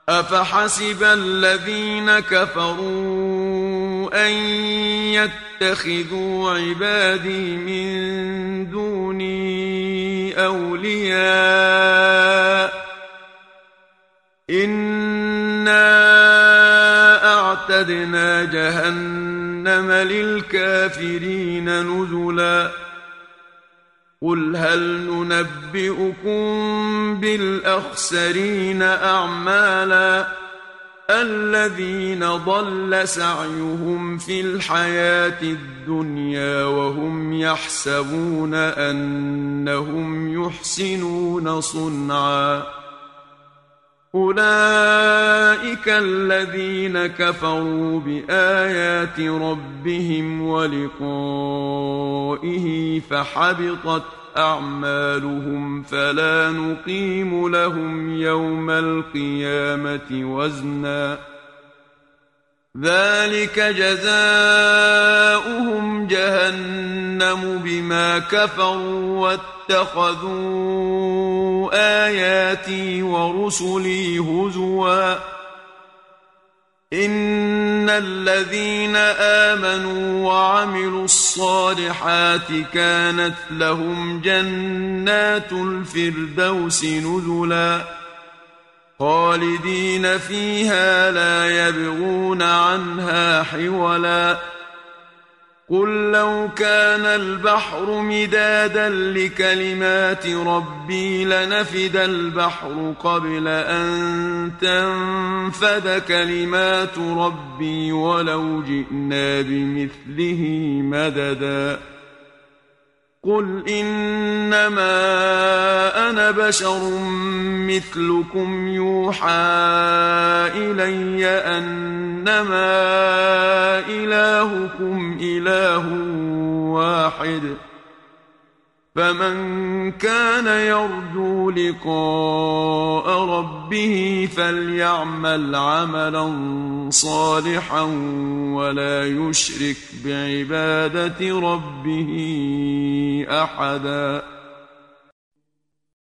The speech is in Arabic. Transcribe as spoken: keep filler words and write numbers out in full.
أفحسب الذين كفروا أن يتخذوا عبادي من دوني أولياء إنا أعتدنا جهنم للكافرين نزلا قل هل ننبئكم بالأخسرين أعمالا الذين ضل سعيهم في الحياة الدنيا وهم يحسبون أنهم يحسنون صنعا أولئك الذين كفروا بآيات ربهم ولقائه فحبطت أعمالهم فلا نقيم لهم يوم القيامة وزنا ذلك جزاؤهم جهنم بما كفروا واتخذوا آياتي ورسلي هزوا إن الذين آمنوا وعملوا الصالحات كانت لهم جنات الفردوس نزلا خالدين فيها لا يبغون عنها حولا قل لو كان البحر مدادا لكلمات ربي لنفد البحر قبل أن تنفد كلمات ربي ولو جئنا بمثله مددا قل إنما أنا بشر مثلكم يوحى إلي أنما إلهكم إله واحد فمن كان يرجو لقاء ربه فليعمل عملا صالحا ولا يشرك بعبادة ربه أحدا.